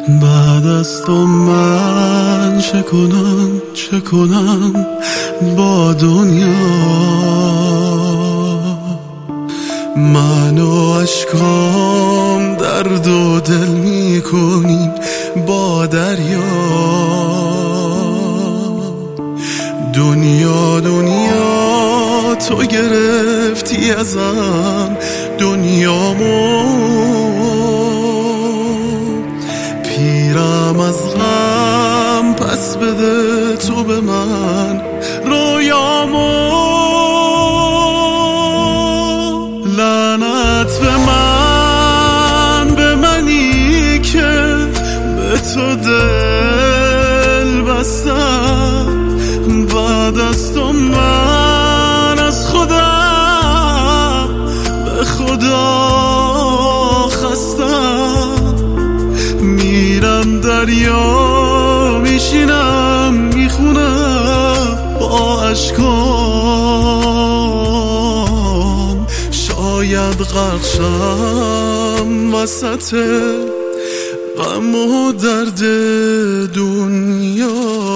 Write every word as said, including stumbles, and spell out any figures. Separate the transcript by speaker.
Speaker 1: بعد از تو من چه کنم چه کنم با دنیا؟ من و اشکام درد و دل می کنیم با دریا. دنیا دنیا تو گرفتی ازم دنیامو، پیرم از غم پس بده تو به من رویامو. لعنت به من، به منی که به تو دل بستم. بعد از تو من از خودم به خدا خستم. میرم دریا میشینم میخونم با اشکام، شاید غرق شم وسط غم و درد دنیا.